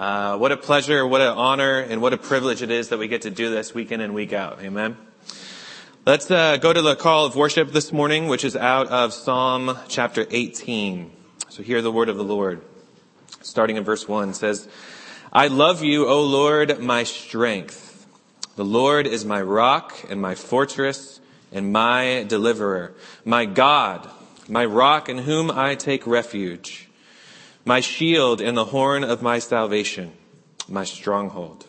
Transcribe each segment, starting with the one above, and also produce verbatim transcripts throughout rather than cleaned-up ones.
Uh, what a pleasure, what an honor, and what a privilege it is that we get to do this week in and week out. Amen. Let's uh, go to the call of worship this morning, which is out of Psalm chapter eighteen. So hear the word of the Lord. Starting in verse one, it says, I love you, O Lord, my strength. The Lord is my rock and my fortress and my deliverer, my God, my rock in whom I take refuge, my shield and the horn of my salvation, my stronghold.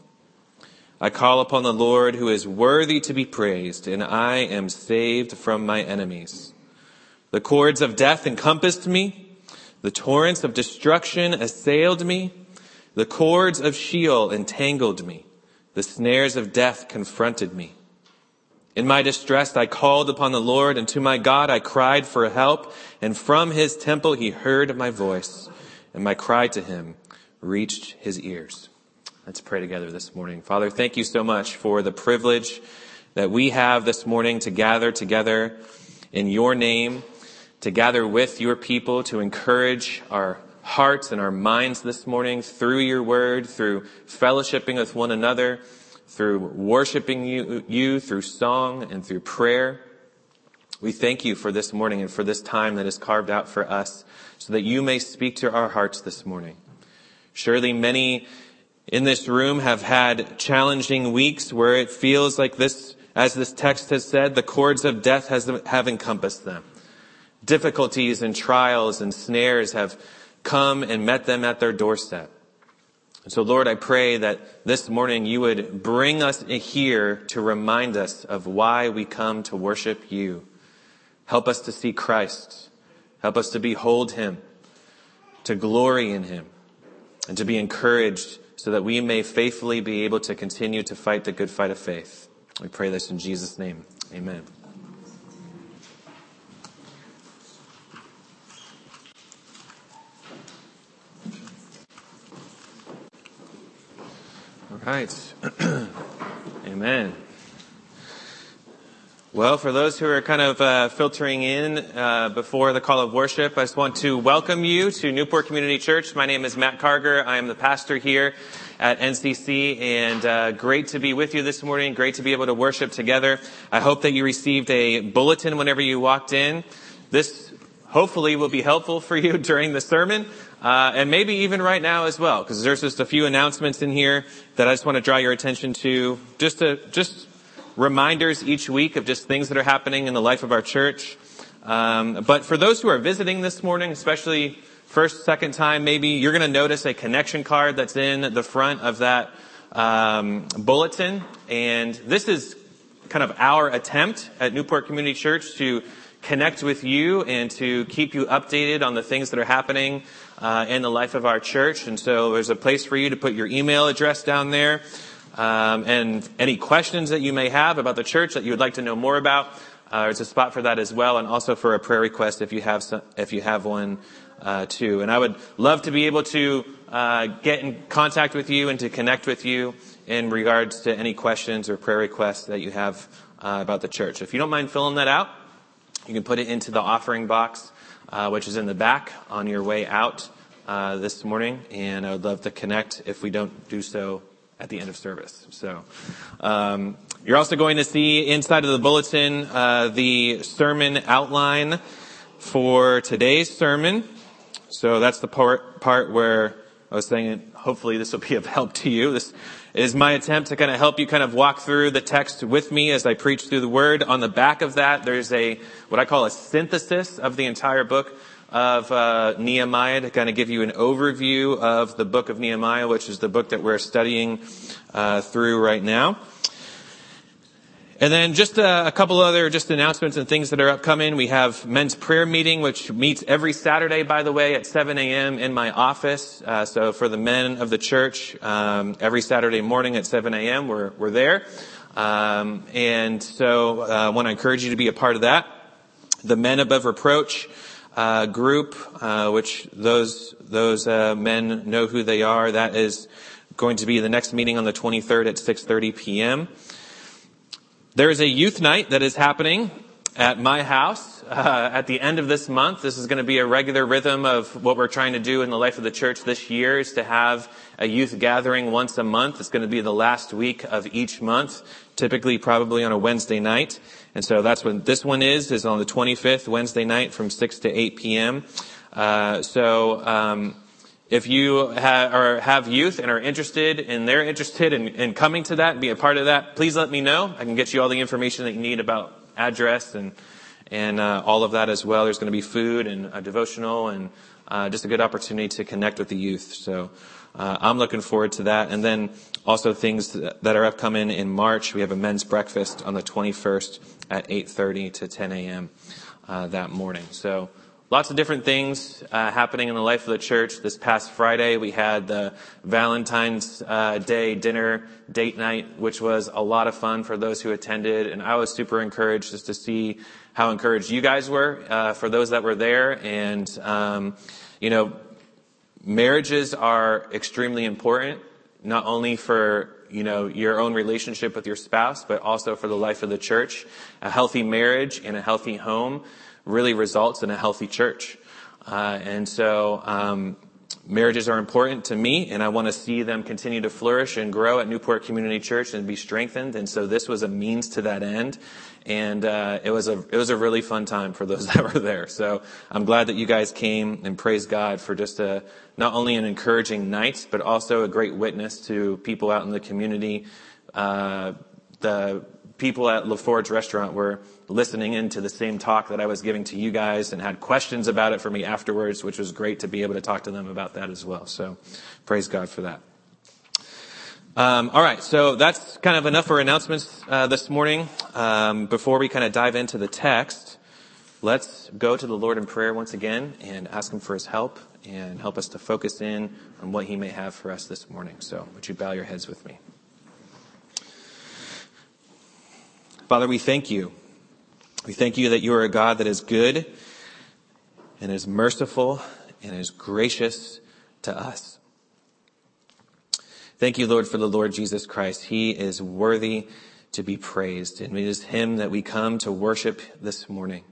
I call upon the Lord who is worthy to be praised, and I am saved from my enemies. The cords of death encompassed me. The torrents of destruction assailed me. The cords of Sheol entangled me. The snares of death confronted me. In my distress, I called upon the Lord, and to my God I cried for help. And from his temple he heard my voice, and my cry to him reached his ears. Let's pray together this morning. Father, thank you so much for the privilege that we have this morning to gather together in your name, to gather with your people, to encourage our hearts and our minds this morning through your word, through fellowshipping with one another, through worshiping you, you through song and through prayer. We thank you for this morning and for this time that is carved out for us so that you may speak to our hearts this morning. Surely many in this room have had challenging weeks where it feels like this, as this text has said, the cords of death has, have encompassed them. Difficulties and trials and snares have come and met them at their doorstep. And so, Lord, I pray that this morning you would bring us here to remind us of why we come to worship you. Help us to see Christ. Help us to behold him, to glory in him, and to be encouraged so that we may faithfully be able to continue to fight the good fight of faith. We pray this in Jesus' name. Amen. All right. Amen. Well, for those who are kind of uh, filtering in uh, before the call of worship, I just want to welcome you to Newport Community Church. My name is Matt Carger. I am the pastor here at N C C, and uh, great to be with you this morning. Great to be able to worship together. I hope that you received a bulletin whenever you walked in. This hopefully will be helpful for you during the sermon. Uh, and maybe even right now as well, because there's just a few announcements in here that I just want to draw your attention to. Just to, just reminders each week of just things that are happening in the life of our church. Um, but for those who are visiting this morning, especially first, second time, maybe you're going to notice a connection card that's in the front of that um, bulletin. And this is kind of our attempt at Newport Community Church to connect with you and to keep you updated on the things that are happening uh, in the life of our church. And so there's a place for you to put your email address down there. Um, and any questions that you may have about the church that you would like to know more about, uh, there's a spot for that as well. And also for a prayer request if you have some, if you have one uh, too. And I would love to be able to uh, get in contact with you and to connect with you in regards to any questions or prayer requests that you have uh, about the church. If you don't mind filling that out, you can put it into the offering box, uh, which is in the back on your way out uh, this morning. And I would love to connect if we don't do so at the end of service. So um, you're also going to see inside of the bulletin uh, the sermon outline for today's sermon. So that's the part part where I was saying hopefully this will be of help to you. This is my attempt to kind of help you kind of walk through the text with me as I preach through the word. On the back of that, there's a what I call a synthesis of the entire book of uh, Nehemiah to kind of give you an overview of the book of Nehemiah, which is the book that we're studying uh, through right now. And then just a, a couple other just announcements and things that are upcoming. We have men's prayer meeting, which meets every Saturday, by the way, at seven a.m. in my office. Uh, so for the men of the church, um, every Saturday morning at seven a.m. we're we're there. Um, and so uh, I want to encourage you to be a part of that. The Men Above Reproach uh, group, uh, which those those uh, men know who they are. That is going to be the next meeting on the twenty-third at six thirty p.m. There is a youth night that is happening at my house. Uh, uh, at the end of this month. This is going to be a regular rhythm of what we're trying to do in the life of the church this year, is to have a youth gathering once a month. It's going to be the last week of each month, typically probably on a Wednesday night. And so that's when this one is, is on the twenty-fifth, Wednesday night from six to eight p.m. Uh, so, um, if you ha- or have youth and are interested and they're interested in, in coming to that and be a part of that, please let me know. I can get you all the information that you need about address and and uh, all of that as well. There's going to be food and a devotional and uh, just a good opportunity to connect with the youth. So uh, I'm looking forward to that. And then also things that are upcoming in March. We have a men's breakfast on the twenty-first at eight thirty to ten a.m. Uh, that morning. So lots of different things uh, happening in the life of the church. This past Friday, we had the Valentine's uh, Day dinner date night, which was a lot of fun for those who attended. And I was super encouraged just to see how encouraged you guys were uh, for those that were there. And, um, you know, marriages are extremely important, not only for, you know, your own relationship with your spouse, but also for the life of the church. A healthy marriage and a healthy home really results in a healthy church. Uh, and so, um, marriages are important to me, and I want to see them continue to flourish and grow at Newport Community Church and be strengthened. And so this was a means to that end. And, uh, it was a, it was a really fun time for those that were there. So I'm glad that you guys came, and praise God for just a, not only an encouraging night, but also a great witness to people out in the community. Uh, the people at LaForge Restaurant were listening into the same talk that I was giving to you guys and had questions about it for me afterwards, which was great to be able to talk to them about that as well. So praise God for that. Um, all right, so that's kind of enough for announcements uh, this morning. Um, before we kind of dive into the text, let's go to the Lord in prayer once again and ask him for his help and help us to focus in on what he may have for us this morning. So would you bow your heads with me? Father, we thank you. We thank you that you are a God that is good and is merciful and is gracious to us. Thank you, Lord, for the Lord Jesus Christ. He is worthy to be praised, and it is him that we come to worship this morning.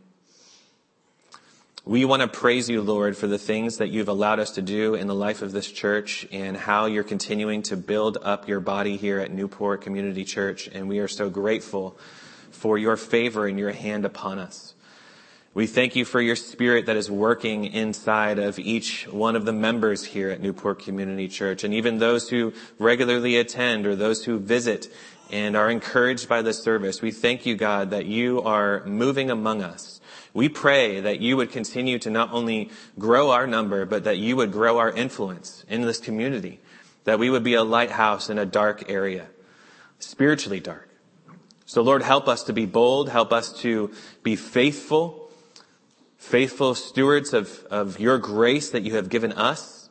We want to praise you, Lord, for the things that you've allowed us to do in the life of this church and how you're continuing to build up your body here at Newport Community Church. And we are so grateful for your favor and your hand upon us. We thank you for your Spirit that is working inside of each one of the members here at Newport Community Church, and even those who regularly attend or those who visit and are encouraged by the service. We thank you, God, that you are moving among us. We pray that you would continue to not only grow our number, but that you would grow our influence in this community, that we would be a lighthouse in a dark area, spiritually dark. So Lord, help us to be bold, help us to be faithful, faithful stewards of, of your grace that you have given us.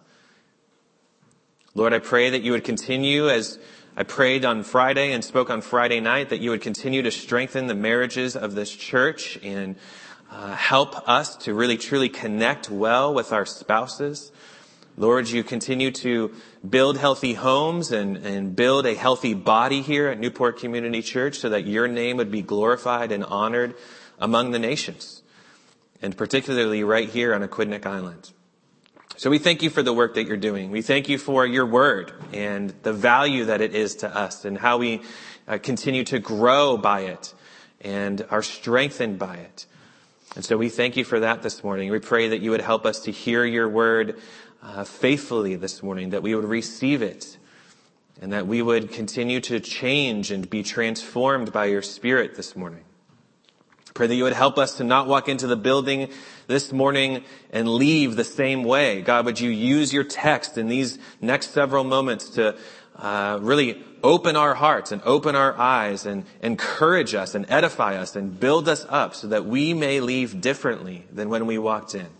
Lord, I pray that you would continue, as I prayed on Friday and spoke on Friday night, that you would continue to strengthen the marriages of this church and uh, help us to really truly connect well with our spouses. Lord, you continue to build healthy homes and, and build a healthy body here at Newport Community Church so that your name would be glorified and honored among the nations, and particularly right here on Aquidneck Island. So we thank you for the work that you're doing. We thank you for your word and the value that it is to us and how we uh, continue to grow by it and are strengthened by it. And so we thank you for that this morning. We pray that you would help us to hear your word uh, faithfully this morning, that we would receive it, and that we would continue to change and be transformed by your Spirit this morning. Pray that you would help us to not walk into the building this morning and leave the same way. God, would you use your text in these next several moments to uh, really open our hearts and open our eyes and encourage us and edify us and build us up so that we may leave differently than when we walked in.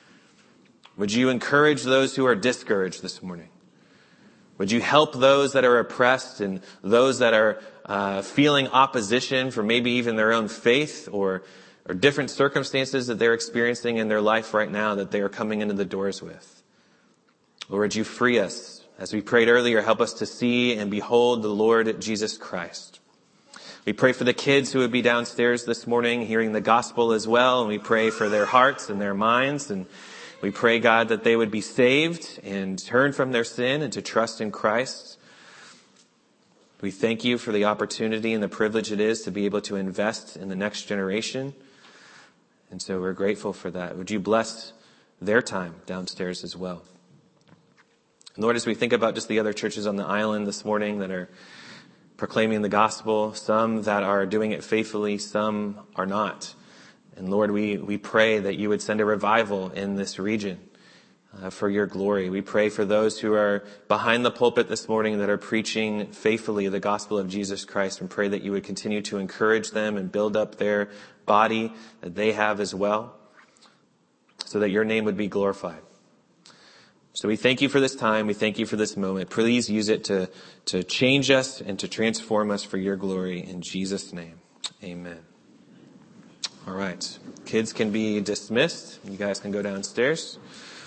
Would you encourage those who are discouraged this morning? Would you help those that are oppressed and those that are uh, feeling opposition for maybe even their own faith or, or different circumstances that they're experiencing in their life right now that they are coming into the doors with? Lord, would you free us? As we prayed earlier, help us to see and behold the Lord Jesus Christ. We pray for the kids who would be downstairs this morning hearing the gospel as well. And we pray for their hearts and their minds. And we pray, God, that they would be saved and turn from their sin and to trust in Christ. We thank you for the opportunity and the privilege it is to be able to invest in the next generation. And so we're grateful for that. Would you bless their time downstairs as well? Lord, as we think about just the other churches on the island this morning that are proclaiming the gospel, some that are doing it faithfully, some are not. And Lord, we, we pray that you would send a revival in this region uh, for your glory. We pray for those who are behind the pulpit this morning that are preaching faithfully the gospel of Jesus Christ, and pray that you would continue to encourage them and build up their body that they have as well, so that your name would be glorified. So we thank you for this time. We thank you for this moment. Please use it to, to change us and to transform us for your glory. In Jesus' name, amen. All right. Kids can be dismissed. You guys can go downstairs.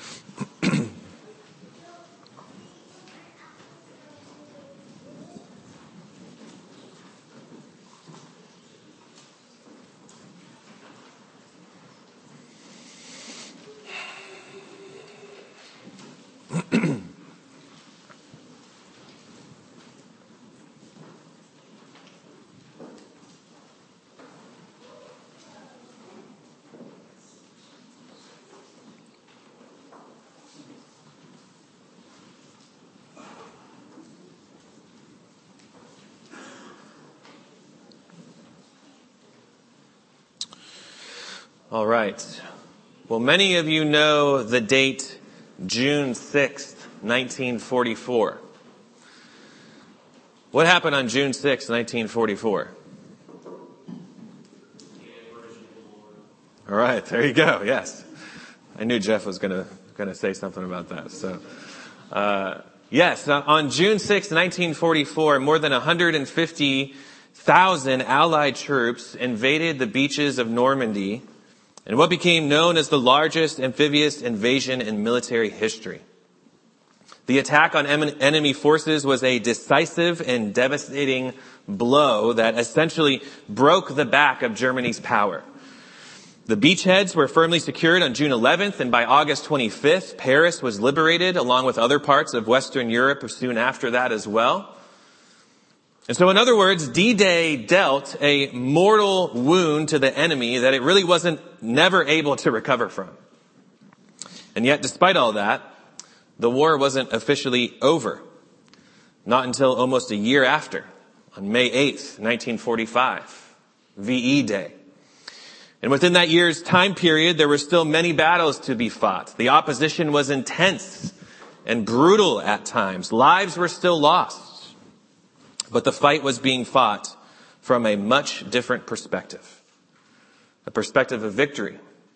All right. Well, many of you know the date June sixth, nineteen forty-four. What happened on June sixth, nineteen forty-four? All right, there you go. Yes. I knew Jeff was going to going to say something about that. So, uh, yes, on June sixth, nineteen forty-four, more than one hundred fifty thousand Allied troops invaded the beaches of Normandy in what became known as the largest amphibious invasion in military history. The attack on enemy forces was a decisive and devastating blow that essentially broke the back of Germany's power. The beachheads were firmly secured on June eleventh, and by August twenty-fifth, Paris was liberated, along with other parts of Western Europe soon after that as well. And so, in other words, D-Day dealt a mortal wound to the enemy that it really wasn't never able to recover from. And yet, despite all that, the war wasn't officially over. Not until almost a year after, on May eighth, nineteen forty-five, V E Day. And within that year's time period, there were still many battles to be fought. The opposition was intense and brutal at times. Lives were still lost. But the fight was being fought from a much different perspective. A perspective of victory.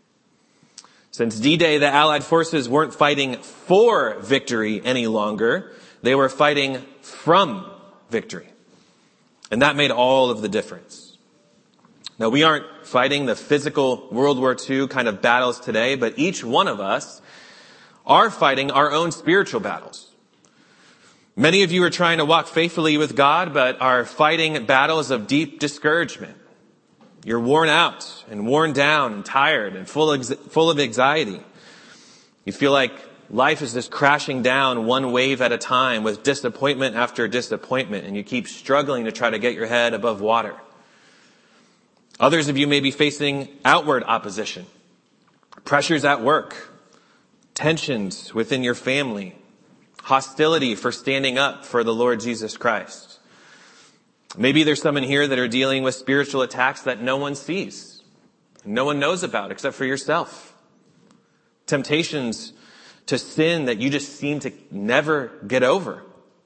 Since D-Day, the Allied forces weren't fighting for victory any longer. They were fighting from victory. And that made all of the difference. Now, we aren't fighting the physical World War Two kind of battles today, but each one of us are fighting our own spiritual battles. Many of you are trying to walk faithfully with God, but are fighting battles of deep discouragement. You're worn out and worn down and tired and full of, full of anxiety. You feel like life is just crashing down one wave at a time with disappointment after disappointment, and you keep struggling to try to get your head above water. Others of you may be facing outward opposition, pressures at work, tensions within your family, hostility for standing up for the Lord Jesus Christ. Maybe there's some in here that are dealing with spiritual attacks that no one sees, no one knows about except for yourself. Temptations to sin that you just seem to never get over.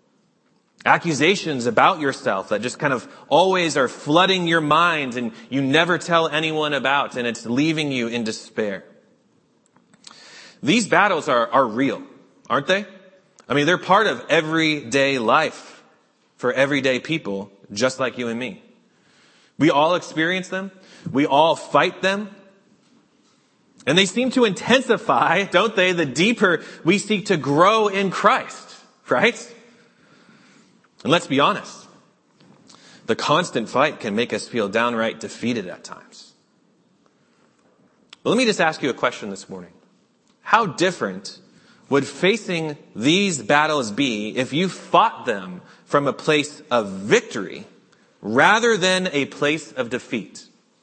Accusations about yourself that just kind of always are flooding your mind and you never tell anyone about, and it's leaving you in despair. These battles are, are real, aren't they? I mean, they're part of everyday life for everyday people just like you and me. We all experience them. We all fight them. And they seem to intensify, don't they, the deeper we seek to grow in Christ, right? And let's be honest. the constant fight can make us feel downright defeated at times. But let me just ask you a question this morning. How different would facing these battles be if you fought them from a place of victory rather than a place of defeat?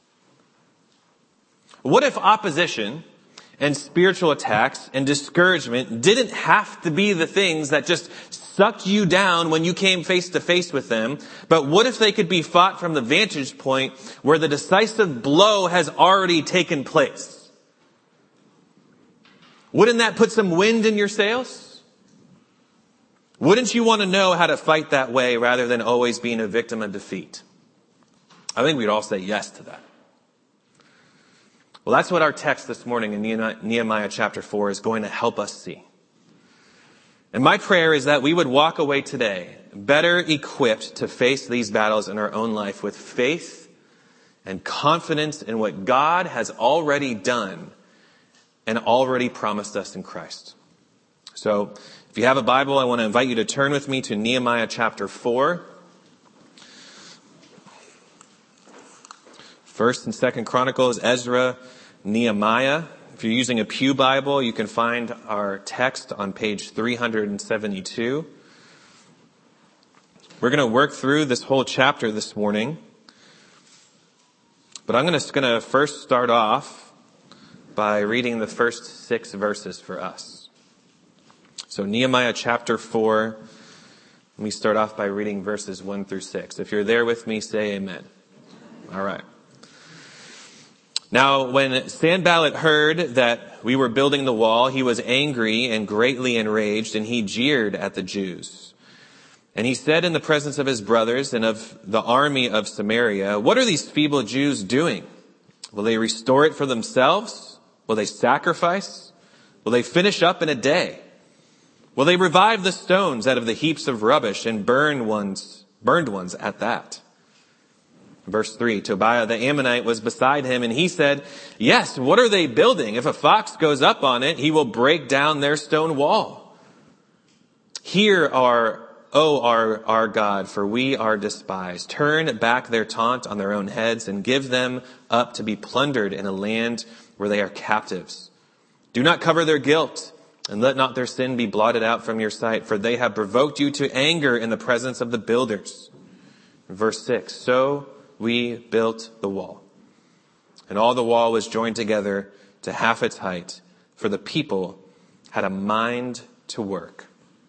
What if opposition and spiritual attacks and discouragement didn't have to be the things that just sucked you down when you came face to face with them, but what if they could be fought from the vantage point where the decisive blow has already taken place? Wouldn't that put some wind in your sails? Wouldn't you want to know how to fight that way rather than always being a victim of defeat? I think we'd all say yes to that. Well, that's what our text this morning in Nehemiah chapter four is going to help us see. And my prayer is that we would walk away today better equipped to face these battles in our own life with faith and confidence in what God has already done and already promised us in Christ. So if you have a Bible, I want to invite you to turn with me to Nehemiah chapter four. First and Second Chronicles, Ezra, Nehemiah. If you're using a Pew Bible, you can find our text on page three seventy-two. We're going to work through this whole chapter this morning. But I'm just going to first start off by reading the first six verses for us. So Nehemiah chapter four, let me start off by reading verses one through six. If you're there with me, say amen. All right. Now, when Sanballat heard that we were building the wall, he was angry and greatly enraged, and he jeered at the Jews. And he said in the presence of his brothers and of the army of Samaria, "What are these feeble Jews doing? Will they restore it for themselves? Will they sacrifice? Will they finish up in a day? Will they revive the stones out of the heaps of rubbish and burn ones, burned ones at that?" Verse three, Tobiah the Ammonite was beside him, and he said, "Yes, what are they building? If a fox goes up on it, he will break down their stone wall. Hear our, O our, our God, for we are despised. Turn back their taunt on their own heads and give them up to be plundered in a land where they are captives. Do not cover their guilt, and let not their sin be blotted out from your sight, for they have provoked you to anger in the presence of the builders." Verse six, so we built the wall, and all the wall was joined together to half its height, for the people had a mind to work.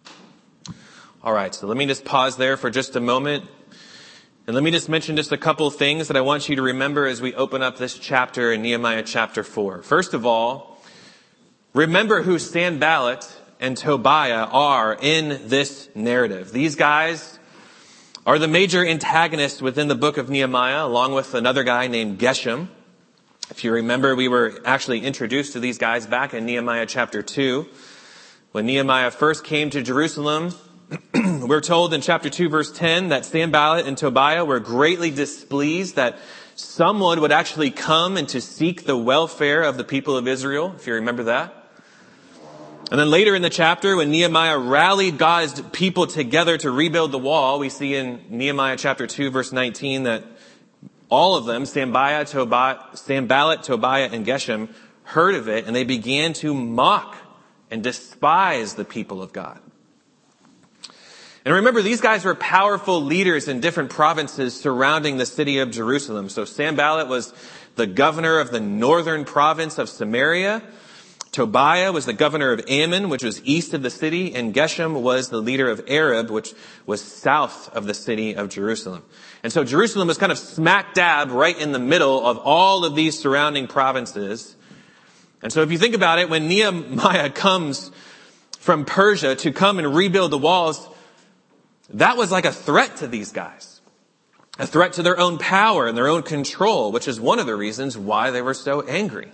All right, so let me just pause there for just a moment, and let me just mention just a couple of things that I want you to remember as we open up this chapter in Nehemiah chapter four. First of all, remember who Sanballat and Tobiah are in this narrative. These guys are the major antagonists within the book of Nehemiah, along with another guy named Geshem. If you remember, we were actually introduced to these guys back in Nehemiah chapter two. When Nehemiah first came to Jerusalem, we're told in chapter two, verse ten, that Sanballat and Tobiah were greatly displeased that someone would actually come and to seek the welfare of the people of Israel, if you remember that. And then later in the chapter, when Nehemiah rallied God's people together to rebuild the wall, we see in Nehemiah chapter two, verse nineteen, that all of them, Sanballat, Tobiah, Sanballat, Tobiah, and Geshem, heard of it, and they began to mock and despise the people of God. And remember, these guys were powerful leaders in different provinces surrounding the city of Jerusalem. So Sanballat was the governor of the northern province of Samaria. Tobiah was the governor of Ammon, which was east of the city, and Geshem was the leader of Arab, which was south of the city of Jerusalem. And so Jerusalem was kind of smack dab right in the middle of all of these surrounding provinces. And so if you think about it, when Nehemiah comes from Persia to come and rebuild the walls, that was like a threat to these guys. A threat to their own power and their own control, which is one of the reasons why they were so angry.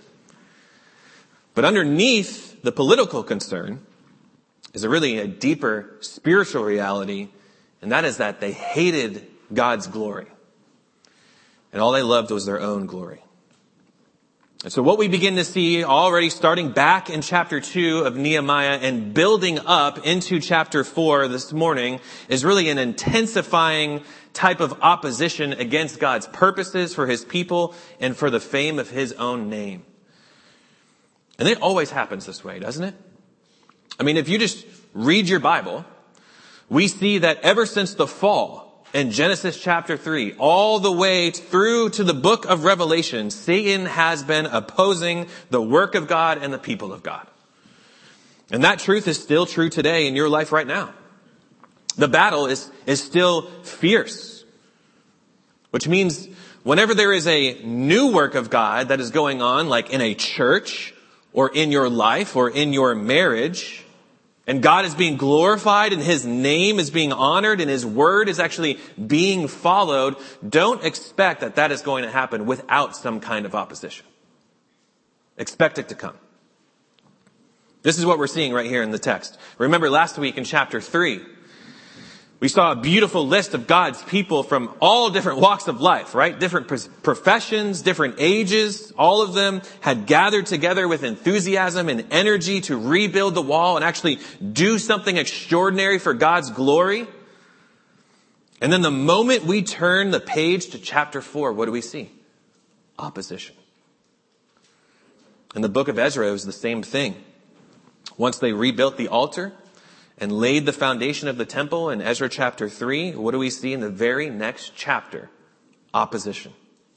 But underneath the political concern is a really a deeper spiritual reality, and that is that they hated God's glory. And all they loved was their own glory. So what we begin to see already starting back in chapter two of Nehemiah and building up into chapter four this morning is really an intensifying type of opposition against God's purposes for his people and for the fame of his own name. And it always happens this way, doesn't it? I mean, if you just read your Bible, we see that ever since the fall, in Genesis chapter three, all the way through to the book of Revelation, Satan has been opposing the work of God and the people of God. And that truth is still true today in your life right now. The battle is, is still fierce, which means whenever there is a new work of God that is going on, like in a church or in your life or in your marriage, and God is being glorified and his name is being honored and his word is actually being followed, don't expect that that is going to happen without some kind of opposition. Expect it to come. This is what we're seeing right here in the text. Remember last week in chapter three, we saw a beautiful list of God's people from all different walks of life, right? Different professions, different ages. All of them had gathered together with enthusiasm and energy to rebuild the wall and actually do something extraordinary for God's glory. And then the moment we turn the page to chapter four, what do we see? Opposition. In the book of Ezra, it was the same thing. Once they rebuilt the altar and laid the foundation of the temple in Ezra chapter three, what do we see in the very next chapter? Opposition.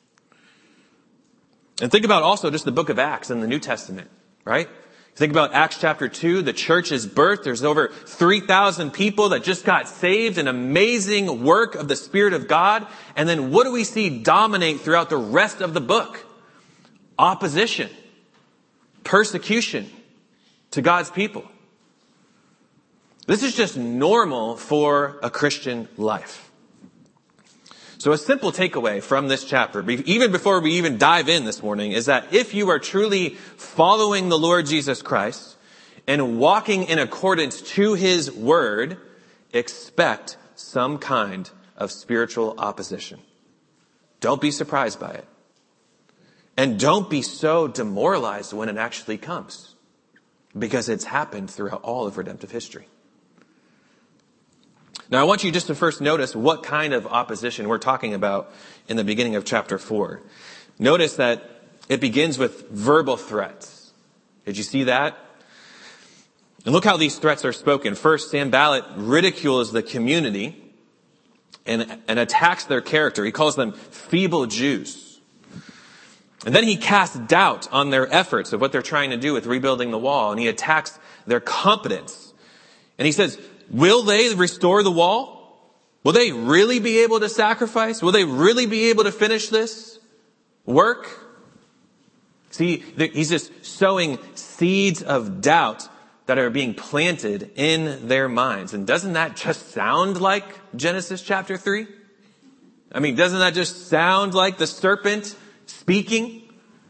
And think about also just the book of Acts in the New Testament, right? Think about Acts chapter two, the church is birthed. There's over three thousand people that just got saved, an amazing work of the Spirit of God. And then what do we see dominate throughout the rest of the book? Opposition, persecution to God's people. This is just normal for a Christian life. So a simple takeaway from this chapter, even before we even dive in this morning, is that if you are truly following the Lord Jesus Christ and walking in accordance to his word, expect some kind of spiritual opposition. Don't be surprised by it. And don't be so demoralized when it actually comes, because it's happened throughout all of redemptive history. Now, I want you just to first notice what kind of opposition we're talking about in the beginning of chapter four. Notice that it begins with verbal threats. Did you see that? And look how these threats are spoken. First, Sanballat ridicules the community and, and attacks their character. He calls them feeble Jews. And then he casts doubt on their efforts of what they're trying to do with rebuilding the wall. And he attacks their competence. And he says, will they restore the wall? Will they really be able to sacrifice? Will they really be able to finish this work? See, he's just sowing seeds of doubt that are being planted in their minds. And doesn't that just sound like Genesis chapter three? I mean, doesn't that just sound like the serpent speaking?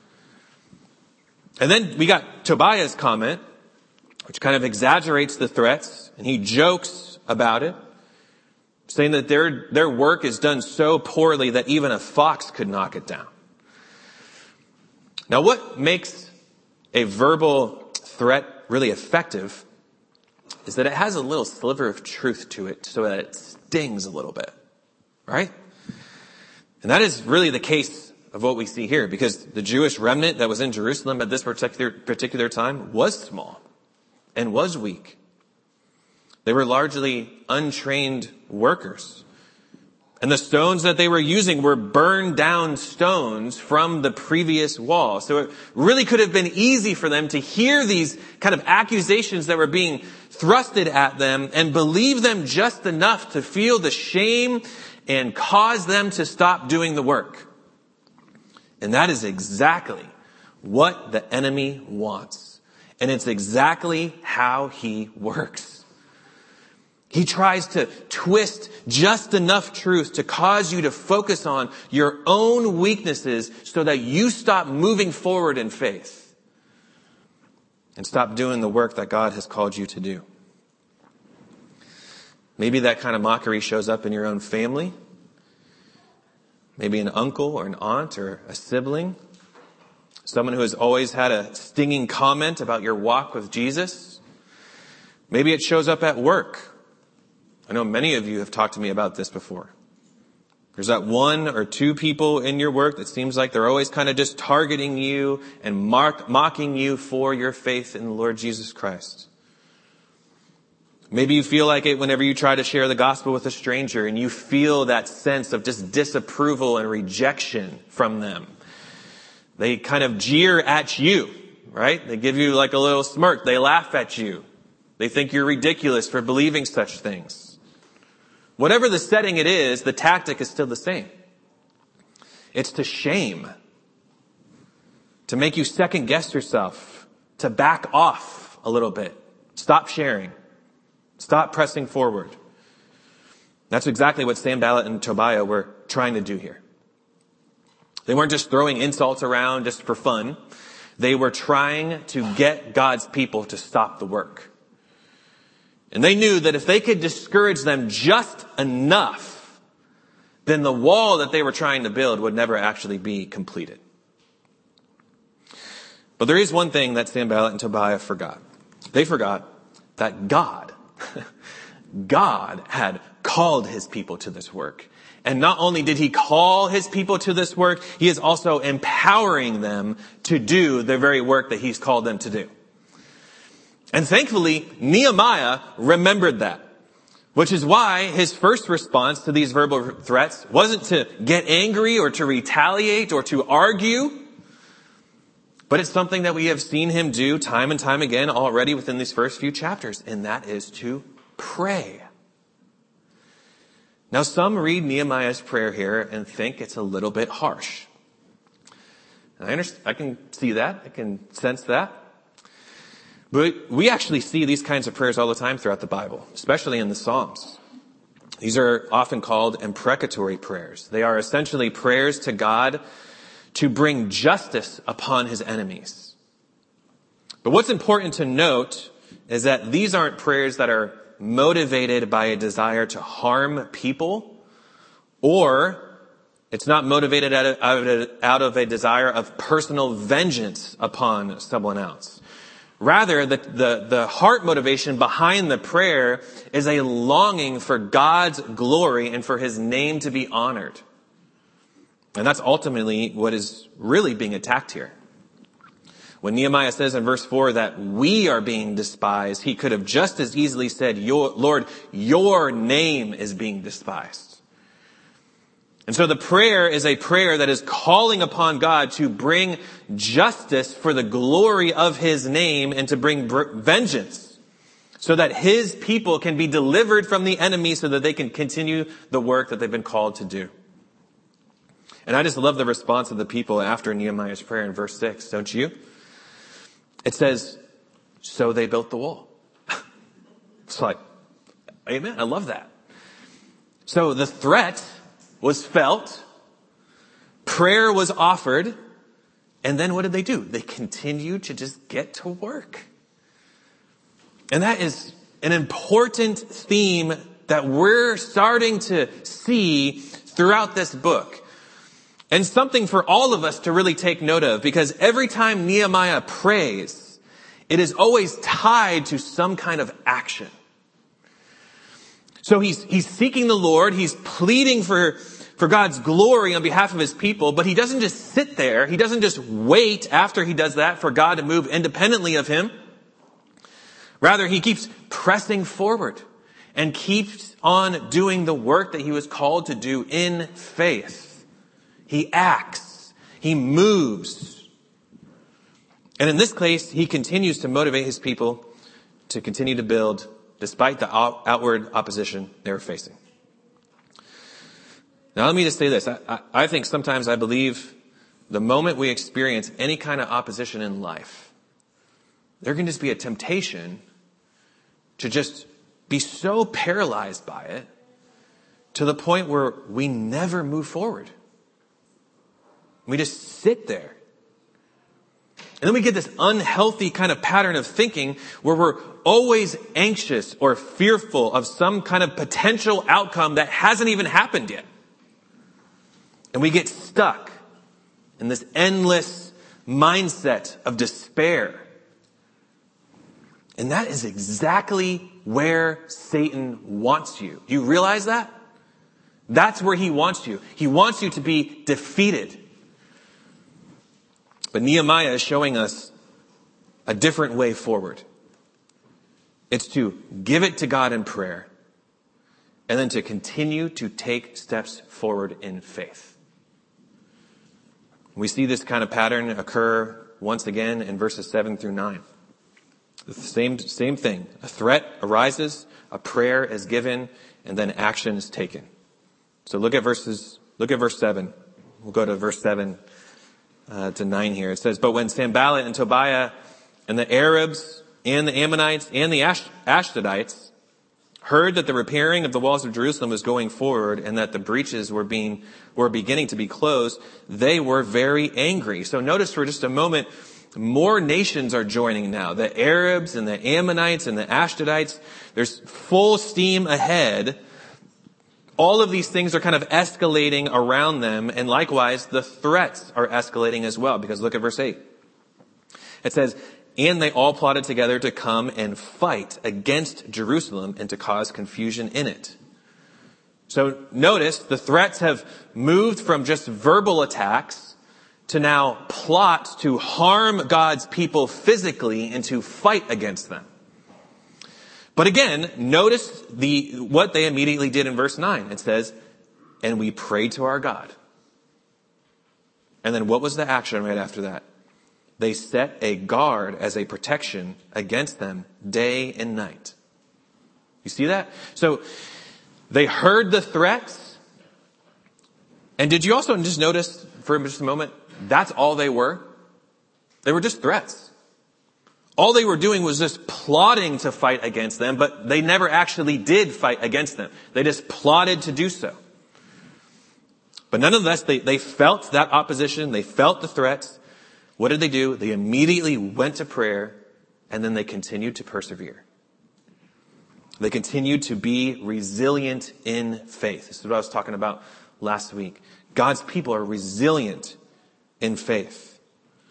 And then we got Tobiah's comment, which kind of exaggerates the threats, and he jokes about it, saying that their, their work is done so poorly that even a fox could knock it down. Now, what makes a verbal threat really effective is that it has a little sliver of truth to it so that it stings a little bit, right? And that is really the case of what we see here, because the Jewish remnant that was in Jerusalem at this particular, particular time was small and was weak. They were largely untrained workers. And the stones that they were using were burned down stones from the previous wall. So it really could have been easy for them to hear these kind of accusations that were being thrusted at them and believe them just enough to feel the shame and cause them to stop doing the work. And that is exactly what the enemy wants. And it's exactly how he works. He tries to twist just enough truth to cause you to focus on your own weaknesses so that you stop moving forward in faith and stop doing the work that God has called you to do. Maybe that kind of mockery shows up in your own family. Maybe an uncle or an aunt or a sibling. Someone who has always had a stinging comment about your walk with Jesus. Maybe it shows up at work. I know many of you have talked to me about this before. There's that one or two people in your work that seems like they're always kind of just targeting you and mark, mocking you for your faith in the Lord Jesus Christ. Maybe you feel like it whenever you try to share the gospel with a stranger and you feel that sense of just disapproval and rejection from them. They kind of jeer at you, right? They give you like a little smirk. They laugh at you. They think you're ridiculous for believing such things. Whatever the setting it is, the tactic is still the same. It's to shame, to make you second guess yourself, to back off a little bit, stop sharing, stop pressing forward. That's exactly what Sanballat and Tobiah were trying to do here. They weren't just throwing insults around just for fun. They were trying to get God's people to stop the work. And they knew that if they could discourage them just enough, then the wall that they were trying to build would never actually be completed. But there is one thing that Sanballat and Tobiah forgot. They forgot that God, God had called his people to this work. And not only did he call his people to this work, he is also empowering them to do the very work that he's called them to do. And thankfully, Nehemiah remembered that, which is why his first response to these verbal threats wasn't to get angry or to retaliate or to argue, but it's something that we have seen him do time and time again already within these first few chapters, and that is to pray. Now, some read Nehemiah's prayer here and think it's a little bit harsh. I understand, I can see that. I can sense that. But we actually see these kinds of prayers all the time throughout the Bible, especially in the Psalms. These are often called imprecatory prayers. They are essentially prayers to God to bring justice upon his enemies. But what's important to note is that these aren't prayers that are motivated by a desire to harm people, or it's not motivated out of, out of, out of a desire of personal vengeance upon someone else. Rather, the, the, the heart motivation behind the prayer is a longing for God's glory and for his name to be honored. And that's ultimately what is really being attacked here. When Nehemiah says in verse four that we are being despised, he could have just as easily said, your, Lord, your name is being despised. And so the prayer is a prayer that is calling upon God to bring justice for the glory of his name and to bring vengeance so that his people can be delivered from the enemy so that they can continue the work that they've been called to do. And I just love the response of the people after Nehemiah's prayer in verse six, don't you? It says, so they built the wall. It's like, amen. I love that. So the threat was felt, prayer was offered, and then what did they do? They continued to just get to work. And that is an important theme that we're starting to see throughout this book. And something for all of us to really take note of, because every time Nehemiah prays, it is always tied to some kind of action. So he's, he's seeking the Lord. He's pleading for, for God's glory on behalf of his people, but he doesn't just sit there. He doesn't just wait after he does that for God to move independently of him. Rather, he keeps pressing forward and keeps on doing the work that he was called to do in faith. He acts. He moves. And in this case, he continues to motivate his people to continue to build despite the outward opposition they were facing. Now, let me just say this. I, I, I think sometimes I believe the moment we experience any kind of opposition in life, there can just be a temptation to just be so paralyzed by it to the point where we never move forward. We just sit there. And then we get this unhealthy kind of pattern of thinking where we're always anxious or fearful of some kind of potential outcome that hasn't even happened yet. And we get stuck in this endless mindset of despair. And that is exactly where Satan wants you. Do you realize that? That's where he wants you. He wants you to be defeated. But Nehemiah is showing us a different way forward. It's to give it to God in prayer, and then to continue to take steps forward in faith. We see this kind of pattern occur once again in verses seven through nine. The same, same thing. A threat arises, a prayer is given, and then action is taken. So look at verses, look at verse seven. We'll go to verse seven uh, to nine here. It says, "But when Sanballat and Tobiah and the Arabs and the Ammonites and the Ash- Ashdodites heard that the repairing of the walls of Jerusalem was going forward and that the breaches were being, were beginning to be closed, they were very angry." So notice for just a moment, more nations are joining now. The Arabs and the Ammonites and the Ashdodites. There's full steam ahead. All of these things are kind of escalating around them. And likewise, the threats are escalating as well. Because look at verse eight. It says, "And they all plotted together to come and fight against Jerusalem and to cause confusion in it." So notice the threats have moved from just verbal attacks to now plot to harm God's people physically and to fight against them. But again, notice the what they immediately did in verse nine. It says, "And we prayed to our God." And then what was the action right after that? They set a guard as a protection against them day and night. You see that? So they heard the threats. And did you also just notice for just a moment, that's all they were? They were just threats. All they were doing was just plotting to fight against them, but they never actually did fight against them. They just plotted to do so. But nonetheless, they, they felt that opposition. They felt the threats. What did they do? They immediately went to prayer, and then they continued to persevere. They continued to be resilient in faith. This is what I was talking about last week. God's people are resilient in faith.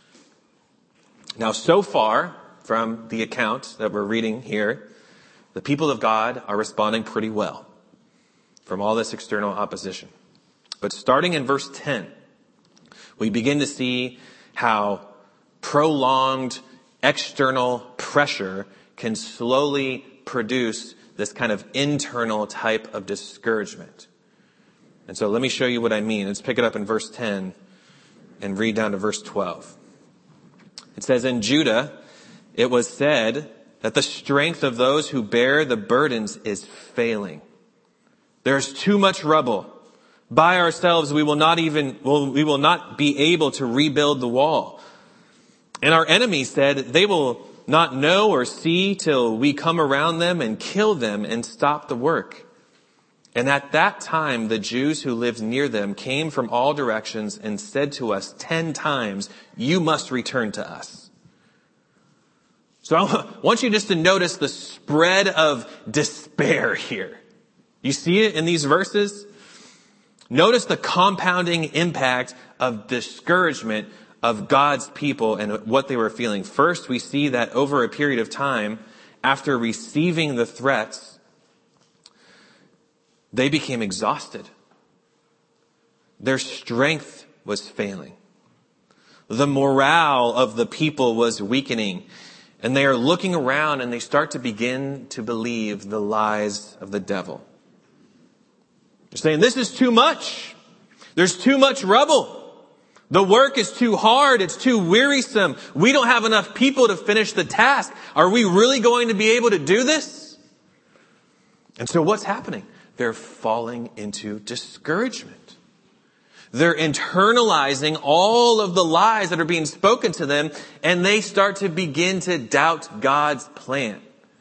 Now, so far from the account that we're reading here, the people of God are responding pretty well from all this external opposition. But starting in verse ten, we begin to see how prolonged external pressure can slowly produce this kind of internal type of discouragement. And so let me show you what I mean. Let's pick it up in verse ten and read down to verse twelve. It says, "In Judah, it was said that the strength of those who bear the burdens is failing. There's too much rubble. By ourselves, we will not even, well, we will not be able to rebuild the wall. And our enemies said, they will not know or see till we come around them and kill them and stop the work. And at that time, the Jews who lived near them came from all directions and said to us ten times, 'You must return to us.'" So I want you just to notice the spread of despair here. You see it in these verses? Notice the compounding impact of discouragement of God's people and what they were feeling. First, we see that over a period of time, after receiving the threats, they became exhausted. Their strength was failing. The morale of the people was weakening. And they are looking around and they start to begin to believe the lies of the devil. They're saying, this is too much. There's too much rubble. The work is too hard. It's too wearisome. We don't have enough people to finish the task. Are we really going to be able to do this? And so what's happening? They're falling into discouragement. They're internalizing all of the lies that are being spoken to them, and they start to begin to doubt God's plan.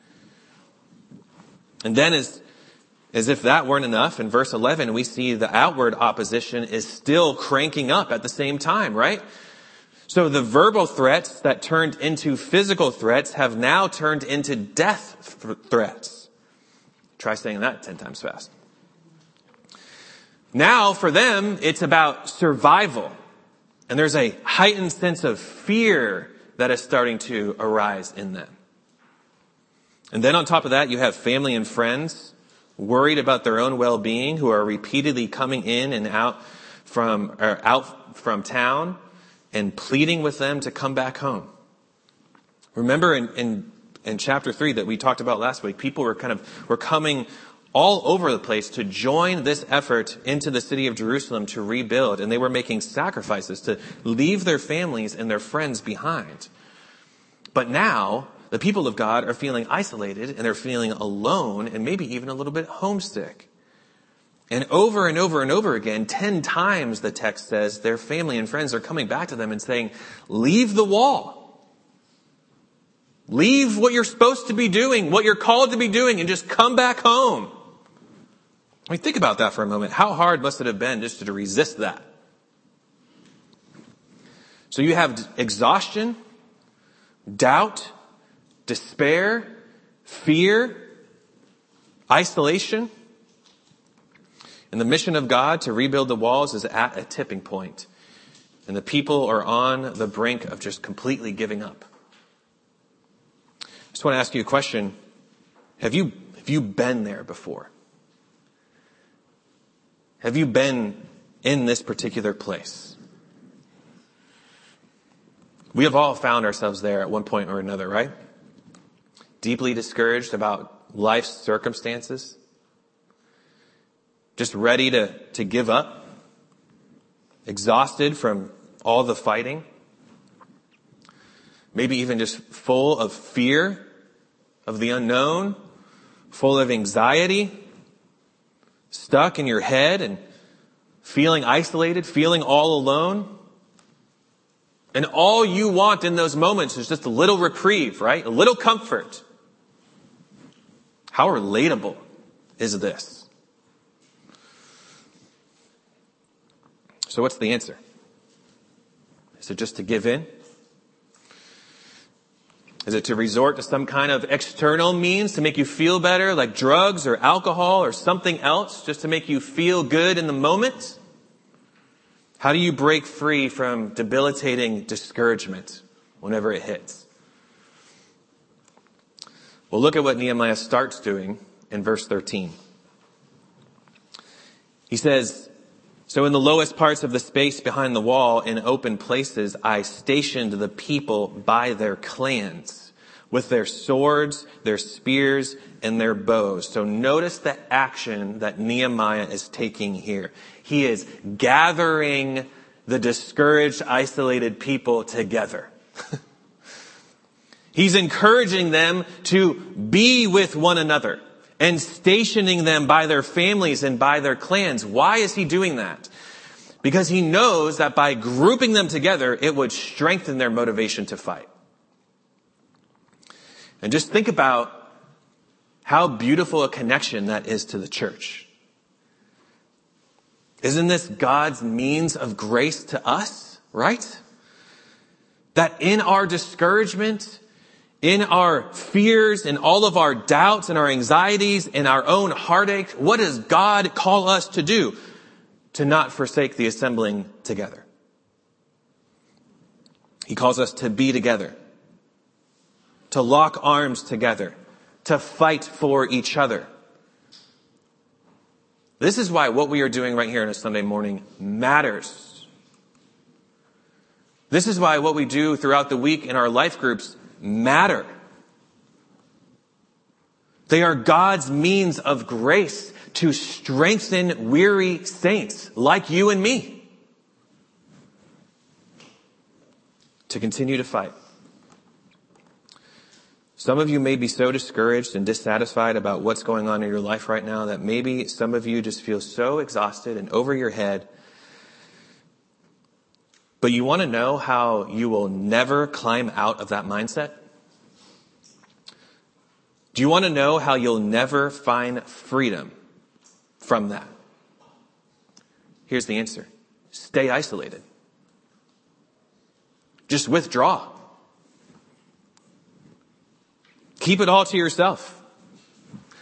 And then as, as if that weren't enough, in verse eleven, we see the outward opposition is still cranking up at the same time, right? So the verbal threats that turned into physical threats have now turned into death th- threats. Try saying that ten times fast. Now, for them, it's about survival. And there's a heightened sense of fear that is starting to arise in them. And then on top of that, you have family and friends worried about their own well-being, who are repeatedly coming in and out from, or out from town and pleading with them to come back home. Remember in, in, in chapter three that we talked about last week, people were kind of, were coming all over the place to join this effort into the city of Jerusalem to rebuild. And they were making sacrifices to leave their families and their friends behind. But now the people of God are feeling isolated and they're feeling alone and maybe even a little bit homesick. And over and over and over again, ten times the text says their family and friends are coming back to them and saying, leave the wall. Leave what you're supposed to be doing, what you're called to be doing, and just come back home. I mean, think about that for a moment. How hard must it have been just to resist that? So you have exhaustion, doubt, despair, fear, isolation. And the mission of God to rebuild the walls is at a tipping point. And the people are on the brink of just completely giving up. I just want to ask you a question. Have you, have you been there before? Have you been in this particular place? We have all found ourselves there at one point or another, right? Deeply discouraged about life's circumstances. Just ready to, to give up. Exhausted from all the fighting. Maybe even just full of fear of the unknown. Full of anxiety. Stuck in your head and feeling isolated, feeling all alone. And all you want in those moments is just a little reprieve, right? A little comfort. How relatable is this? So what's the answer? Is it just to give in? Is it to resort to some kind of external means to make you feel better, like drugs or alcohol or something else, just to make you feel good in the moment? How do you break free from debilitating discouragement whenever it hits? Well, look at what Nehemiah starts doing in verse thirteen. He says, so in the lowest parts of the space behind the wall, in open places, I stationed the people by their clans, with their swords, their spears, and their bows. So notice the action that Nehemiah is taking here. He is gathering the discouraged, isolated people together. He's encouraging them to be with one another and stationing them by their families and by their clans. Why is he doing that? Because he knows that by grouping them together, it would strengthen their motivation to fight. And just think about how beautiful a connection that is to the church. Isn't this God's means of grace to us, right? That in our discouragement, in our fears, in all of our doubts and our anxieties and our own heartache, what does God call us to do? To not forsake the assembling together. He calls us to be together, to lock arms together, to fight for each other. This is why what we are doing right here on a Sunday morning matters. This is why what we do throughout the week in our life groups matter. They are God's means of grace to strengthen weary saints like you and me to continue to fight. Some of you may be so discouraged and dissatisfied about what's going on in your life right now that maybe some of you just feel so exhausted and over your head. But you want to know how you will never climb out of that mindset? Do you want to know how you'll never find freedom from that? Here's the answer. Stay isolated. Just withdraw. Keep it all to yourself.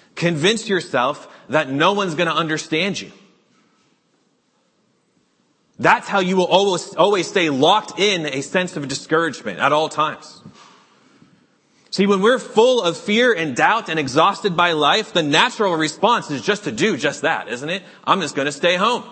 Convince yourself that no one's going to understand you. That's how you will always, always stay locked in a sense of discouragement at all times. See, when we're full of fear and doubt and exhausted by life, the natural response is just to do just that, isn't it? I'm just going to stay home.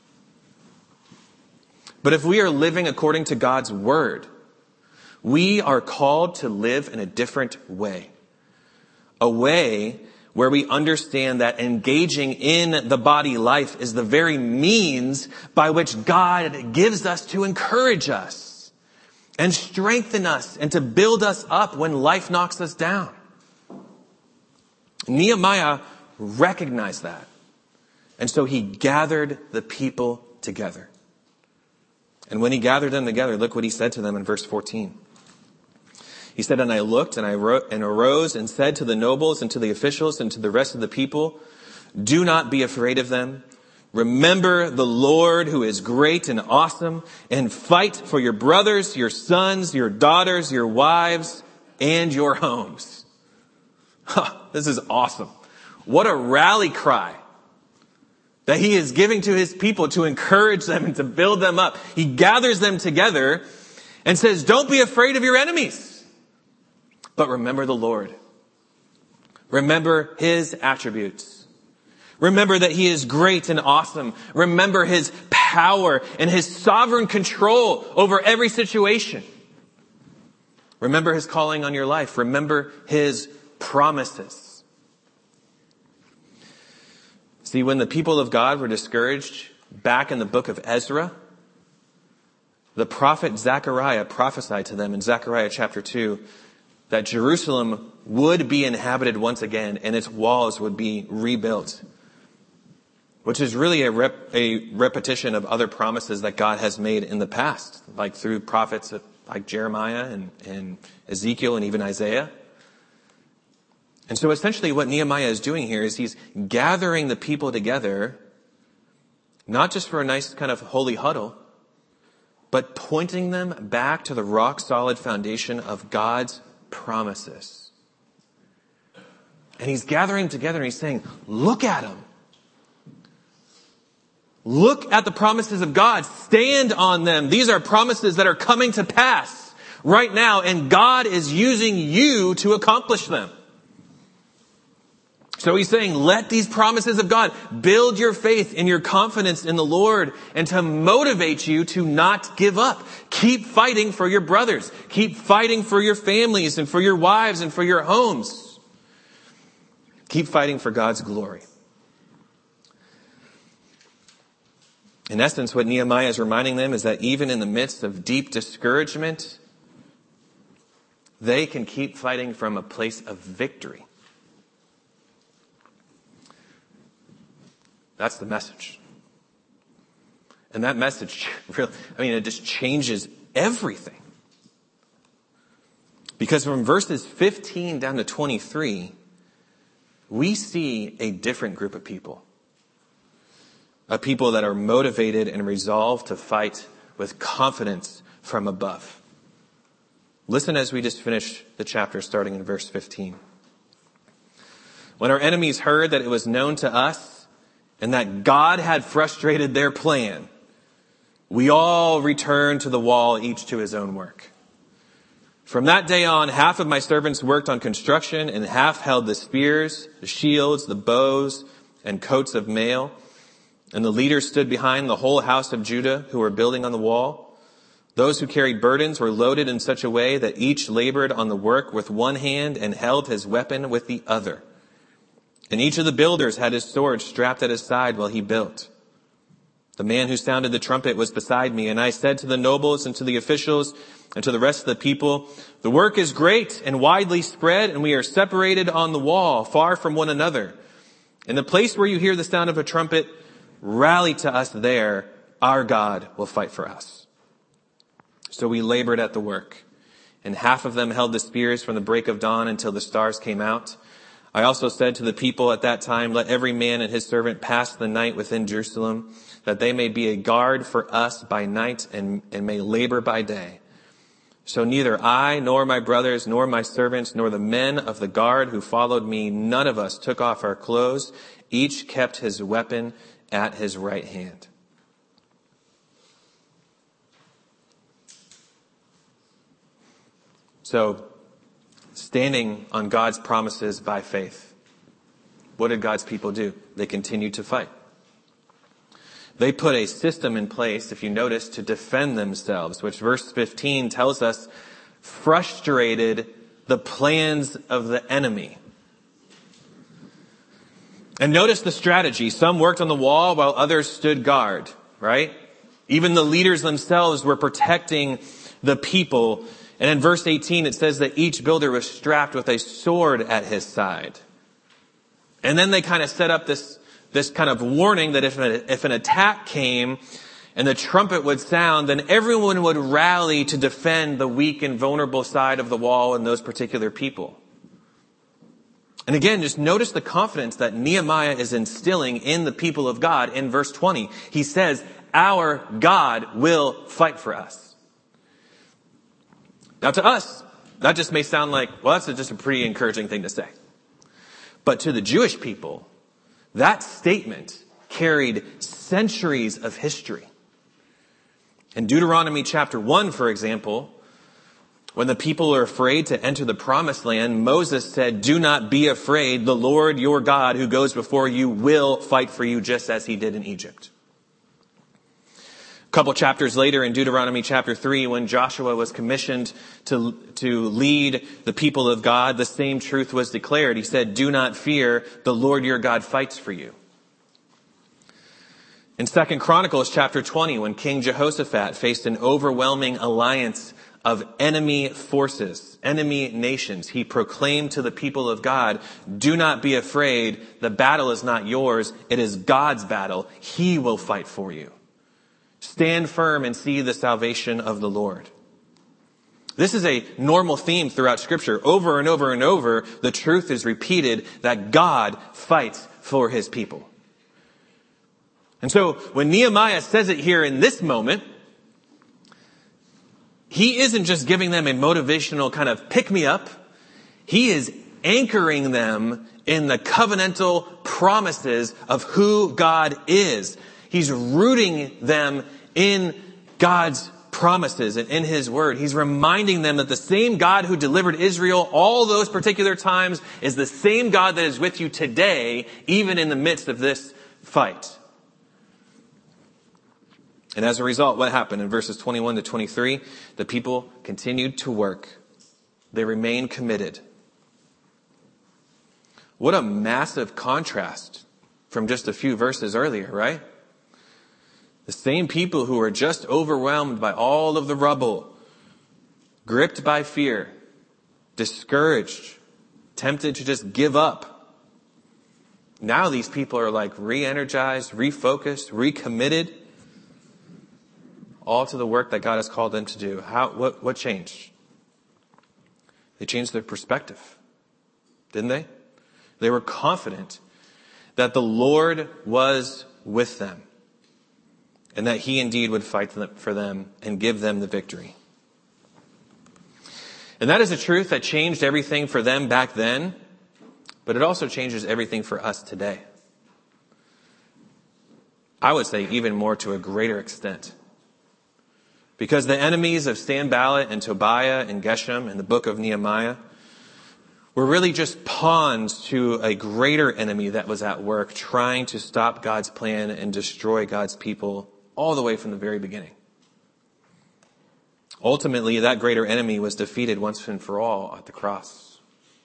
But if we are living according to God's word, we are called to live in a different way. A way where we understand that engaging in the body life is the very means by which God gives us to encourage us and strengthen us and to build us up when life knocks us down. Nehemiah recognized that. And so he gathered the people together. And when he gathered them together, look what he said to them in verse fourteen. He said, and I looked and I wrote and arose and said to the nobles and to the officials and to the rest of the people, do not be afraid of them. Remember the Lord who is great and awesome, and fight for your brothers, your sons, your daughters, your wives, and your homes. Huh, this is awesome. What a rally cry that he is giving to his people to encourage them and to build them up. He gathers them together and says, don't be afraid of your enemies. But remember the Lord. Remember his attributes. Remember that he is great and awesome. Remember his power and his sovereign control over every situation. Remember his calling on your life. Remember his promises. See, when the people of God were discouraged back in the book of Ezra, the prophet Zechariah prophesied to them in Zechariah chapter two that Jerusalem would be inhabited once again and its walls would be rebuilt, which is really a, rep, a repetition of other promises that God has made in the past, like through prophets like Jeremiah and, and Ezekiel and even Isaiah. And so essentially what Nehemiah is doing here is he's gathering the people together, not just for a nice kind of holy huddle, but pointing them back to the rock solid foundation of God's promises. And he's gathering together and he's saying, look at them. Look at the promises of God. Stand on them. These are promises that are coming to pass right now, and God is using you to accomplish them. So he's saying, let these promises of God build your faith and your confidence in the Lord and to motivate you to not give up. Keep fighting for your brothers. Keep fighting for your families and for your wives and for your homes. Keep fighting for God's glory. In essence, what Nehemiah is reminding them is that even in the midst of deep discouragement, they can keep fighting from a place of victory. That's the message. And that message, really, I mean, it just changes everything. Because from verses fifteen down to twenty-three, we see a different group of people. A people that are motivated and resolved to fight with confidence from above. Listen as we just finish the chapter starting in verse fifteen. When our enemies heard that it was known to us and that God had frustrated their plan, we all returned to the wall, each to his own work. From that day on, half of my servants worked on construction and half held the spears, the shields, the bows, and coats of mail. And the leaders stood behind the whole house of Judah who were building on the wall. Those who carried burdens were loaded in such a way that each labored on the work with one hand and held his weapon with the other. And each of the builders had his sword strapped at his side while he built. The man who sounded the trumpet was beside me, and I said to the nobles and to the officials and to the rest of the people, the work is great and widely spread, and we are separated on the wall, far from one another. In the place where you hear the sound of a trumpet, rally to us there. Our God will fight for us. So we labored at the work, and half of them held the spears from the break of dawn until the stars came out. I also said to the people at that time, let every man and his servant pass the night within Jerusalem, that they may be a guard for us by night and, and may labor by day. So neither I, nor my brothers, nor my servants, nor the men of the guard who followed me, none of us took off our clothes. Each kept his weapon at his right hand. So, standing on God's promises by faith. What did God's people do? They continued to fight. They put a system in place, if you notice, to defend themselves, which verse fifteen tells us frustrated the plans of the enemy. And notice the strategy. Some worked on the wall while others stood guard, right? Even the leaders themselves were protecting the people. And in verse eighteen, it says that each builder was strapped with a sword at his side. And then they kind of set up this, this kind of warning that if an, if an attack came and the trumpet would sound, then everyone would rally to defend the weak and vulnerable side of the wall and those particular people. And again, just notice the confidence that Nehemiah is instilling in the people of God in verse twenty. He says, our God will fight for us. Now to us, that just may sound like, well, that's just a pretty encouraging thing to say. But to the Jewish people, that statement carried centuries of history. In Deuteronomy chapter one, for example, when the people are afraid to enter the promised land, Moses said, do not be afraid. The Lord your God who goes before you will fight for you just as he did in Egypt. A couple chapters later in Deuteronomy chapter three, when Joshua was commissioned to, to lead the people of God, the same truth was declared. He said, do not fear, the Lord your God fights for you. In Second Chronicles chapter twenty, when King Jehoshaphat faced an overwhelming alliance of enemy forces, enemy nations, he proclaimed to the people of God, do not be afraid. The battle is not yours. It is God's battle. He will fight for you. Stand firm and see the salvation of the Lord. This is a normal theme throughout Scripture. Over and over and over, the truth is repeated that God fights for his people. And so when Nehemiah says it here in this moment, he isn't just giving them a motivational kind of pick-me-up. He is anchoring them in the covenantal promises of who God is. He's rooting them in God's promises and in his word. He's reminding them that the same God who delivered Israel all those particular times is the same God that is with you today, even in the midst of this fight. And as a result, what happened in verses twenty-one to twenty-three? The people continued to work. They remained committed. What a massive contrast from just a few verses earlier, right? The same people who were just overwhelmed by all of the rubble, gripped by fear, discouraged, tempted to just give up. Now these people are like re-energized, refocused, recommitted, all to the work that God has called them to do. How, what, what changed? They changed their perspective, didn't they? They were confident that the Lord was with them and that he indeed would fight for them and give them the victory. And that is a truth that changed everything for them back then, but it also changes everything for us today. I would say even more to a greater extent. Because the enemies of Sanballat and Tobiah and Geshem in the book of Nehemiah were really just pawns to a greater enemy that was at work trying to stop God's plan and destroy God's people all the way from the very beginning. Ultimately, that greater enemy was defeated once and for all at the cross.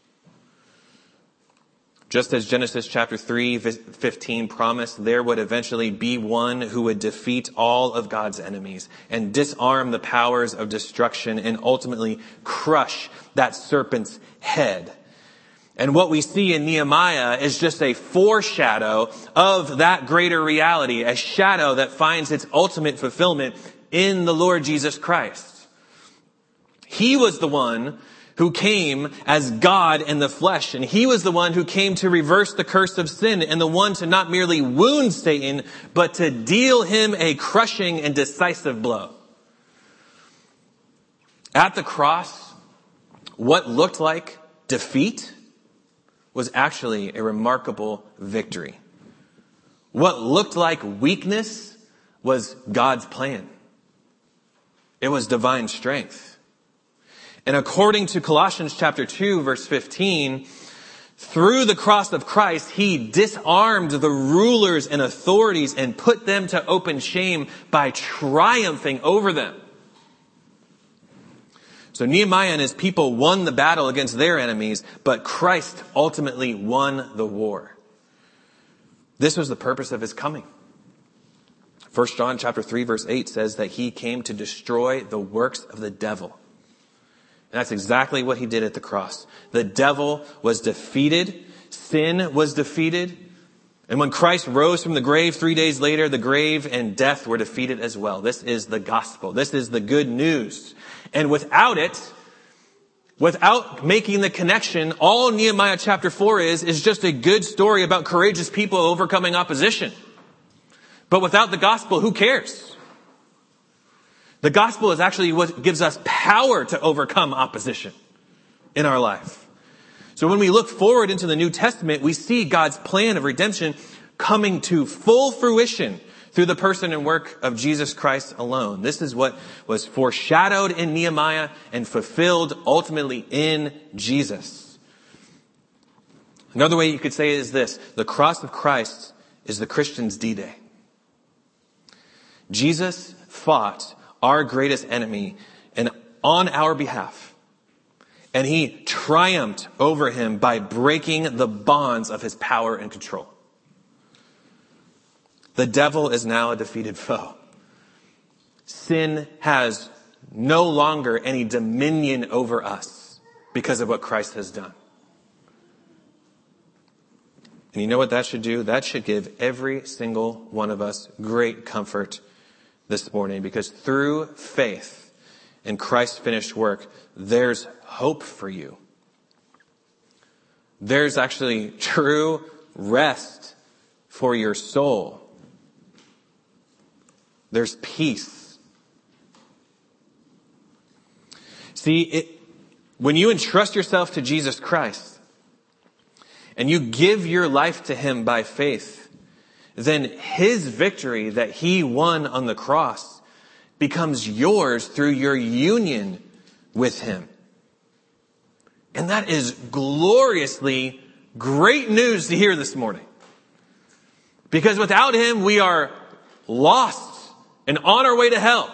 Just as Genesis chapter three, fifteen promised, there would eventually be one who would defeat all of God's enemies and disarm the powers of destruction and ultimately crush that serpent's head. And what we see in Nehemiah is just a foreshadow of that greater reality, a shadow that finds its ultimate fulfillment in the Lord Jesus Christ. He was the one who came as God in the flesh, and he was the one who came to reverse the curse of sin and the one to not merely wound Satan, but to deal him a crushing and decisive blow. At the cross, what looked like defeat was actually a remarkable victory. What looked like weakness was God's plan. It was divine strength. And according to Colossians chapter two, verse fifteen, through the cross of Christ, he disarmed the rulers and authorities and put them to open shame by triumphing over them. So Nehemiah and his people won the battle against their enemies, but Christ ultimately won the war. This was the purpose of his coming. First John chapter three, verse eight says that he came to destroy the works of the devil. And that's exactly what he did at the cross. The devil was defeated. Sin was defeated. And when Christ rose from the grave three days later, the grave and death were defeated as well. This is the gospel. This is the good news. And without it, without making the connection, all Nehemiah chapter four is, is just a good story about courageous people overcoming opposition. But without the gospel, who cares? The gospel is actually what gives us power to overcome opposition in our life. So when we look forward into the New Testament, we see God's plan of redemption coming to full fruition through the person and work of Jesus Christ alone. This is what was foreshadowed in Nehemiah and fulfilled ultimately in Jesus. Another way you could say it is this: the cross of Christ is the Christian's D-Day. Jesus fought our greatest enemy and on our behalf. And he triumphed over him by breaking the bonds of his power and control. The devil is now a defeated foe. Sin has no longer any dominion over us because of what Christ has done. And you know what that should do? That should give every single one of us great comfort this morning, because through faith in Christ's finished work, there's hope for you. There's actually true rest for your soul. There's peace. See, it, when you entrust yourself to Jesus Christ and you give your life to him by faith, then his victory that he won on the cross becomes yours through your union with him. And that is gloriously great news to hear this morning. Because without him, we are lost and on our way to hell.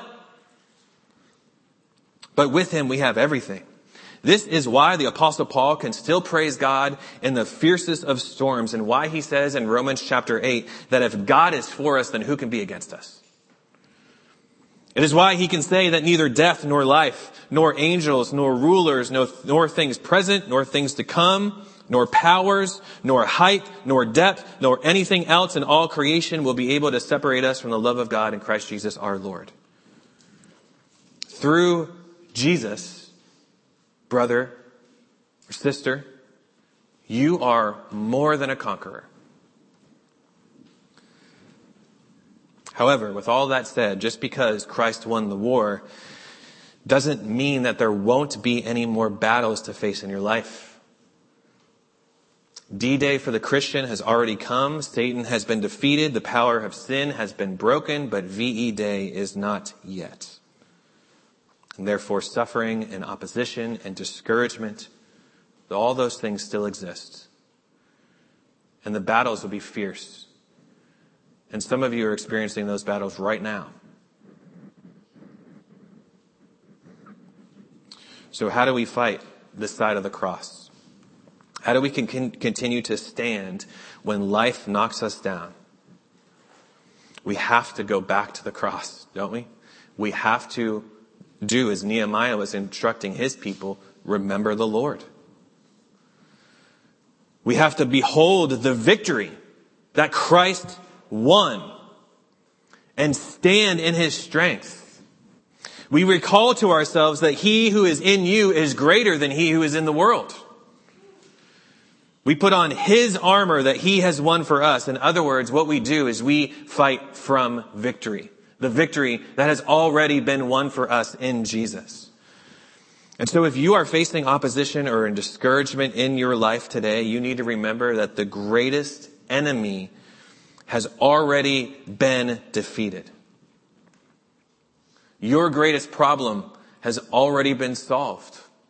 But with him, we have everything. This is why the Apostle Paul can still praise God in the fiercest of storms, and why he says in Romans chapter eight that if God is for us, then who can be against us? It is why he can say that neither death nor life, nor angels, nor rulers, nor, nor things present, nor things to come, nor powers, nor height, nor depth, nor anything else in all creation will be able to separate us from the love of God in Christ Jesus our Lord. Through Jesus, brother or sister, you are more than a conqueror. However, with all that said, just because Christ won the war doesn't mean that there won't be any more battles to face in your life. D-Day for the Christian has already come. Satan has been defeated. The power of sin has been broken, but V E Day is not yet. And therefore, suffering and opposition and discouragement, all those things still exist. And the battles will be fierce. And some of you are experiencing those battles right now. So how do we fight this side of the cross? How do we con- continue to stand when life knocks us down? We have to go back to the cross, don't we? We have to do as Nehemiah was instructing his people, remember the Lord. We have to behold the victory that Christ won and stand in his strength. We recall to ourselves that he who is in you is greater than he who is in the world. We put on his armor that he has won for us. In other words, what we do is we fight from victory. The victory that has already been won for us in Jesus. And so if you are facing opposition or in discouragement in your life today, you need to remember that the greatest enemy has already been defeated. Your greatest problem has already been solved.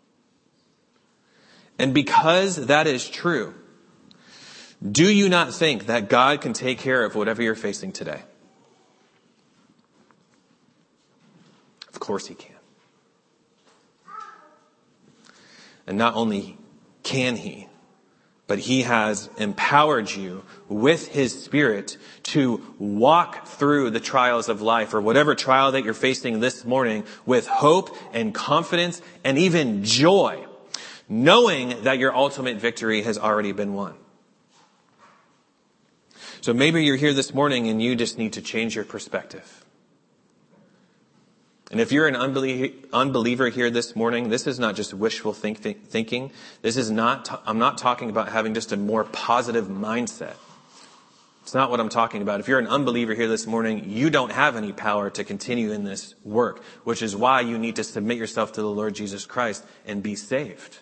And because that is true, do you not think that God can take care of whatever you're facing today? Of course he can. And not only can he, but he has empowered you with his Spirit to walk through the trials of life, or whatever trial that you're facing this morning, with hope and confidence and even joy, knowing that your ultimate victory has already been won. So maybe you're here this morning and you just need to change your perspective. And if you're an unbeliever here this morning, this is not just wishful think- thinking. This is not, I'm not talking about having just a more positive mindset. It's not what I'm talking about. If you're an unbeliever here this morning, you don't have any power to continue in this work, which is why you need to submit yourself to the Lord Jesus Christ and be saved.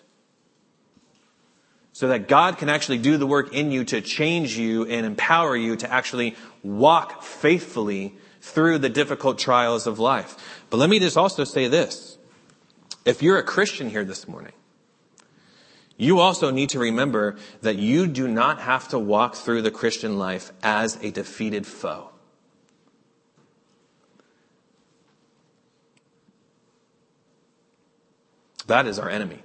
So that God can actually do the work in you to change you and empower you to actually walk faithfully through the difficult trials of life. But let me just also say this. If you're a Christian here this morning, you also need to remember that you do not have to walk through the Christian life as a defeated foe. That is our enemy.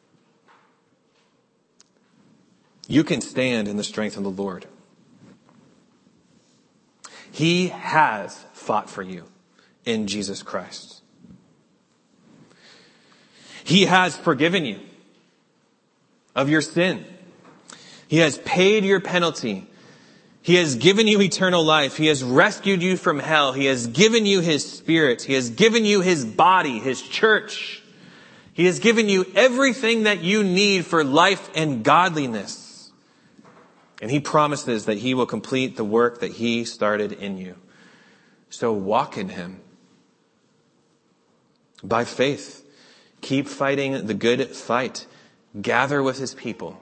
You can stand in the strength of the Lord. He has fought for you in Jesus Christ. He has forgiven you of your sin. He has paid your penalty. He has given you eternal life. He has rescued you from hell. He has given you his Spirit. He has given you his body, his church. He has given you everything that you need for life and godliness. And he promises that he will complete the work that he started in you. So walk in him. By faith, keep fighting the good fight. Gather with his people.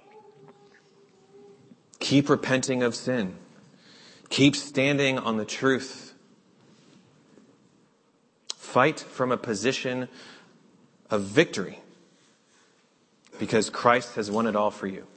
Keep repenting of sin. Keep standing on the truth. Fight from a position of victory, because Christ has won it all for you.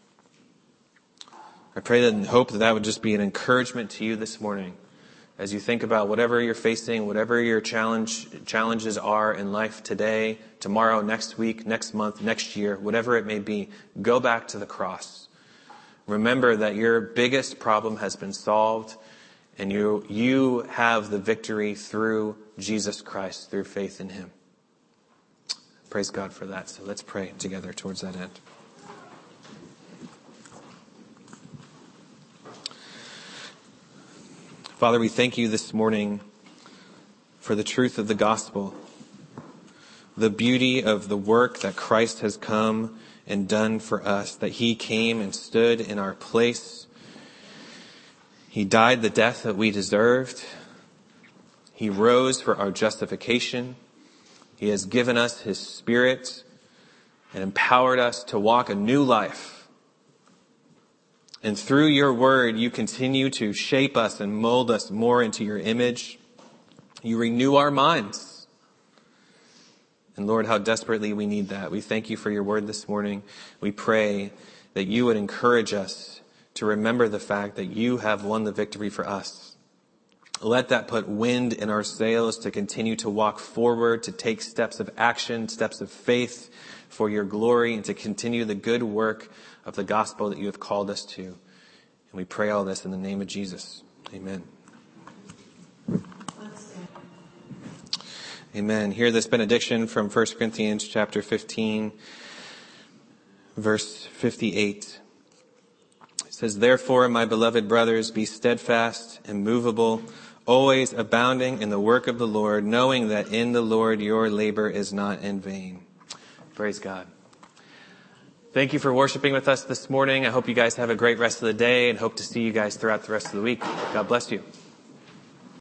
I pray that and hope that that would just be an encouragement to you this morning as you think about whatever you're facing, whatever your challenge challenges are in life today, tomorrow, next week, next month, next year, whatever it may be. Go back to the cross. Remember that your biggest problem has been solved, and you you have the victory through Jesus Christ, through faith in him. Praise God for that. So let's pray together towards that end. Father, we thank you this morning for the truth of the gospel, the beauty of the work that Christ has come and done for us, that he came and stood in our place. He died the death that we deserved. He rose for our justification. He has given us his Spirit and empowered us to walk a new life. And through your word, you continue to shape us and mold us more into your image. You renew our minds. And Lord, how desperately we need that. We thank you for your word this morning. We pray that you would encourage us to remember the fact that you have won the victory for us. Let that put wind in our sails to continue to walk forward, to take steps of action, steps of faith for your glory, and to continue the good work of the gospel that you have called us to. And we pray all this in the name of Jesus. Amen. Amen. Hear this benediction from First Corinthians chapter fifteen, verse fifty-eight. It says, "Therefore, my beloved brothers, be steadfast, immovable, always abounding in the work of the Lord, knowing that in the Lord your labor is not in vain." Praise God. Thank you for worshiping with us this morning. I hope you guys have a great rest of the day and hope to see you guys throughout the rest of the week. God bless you.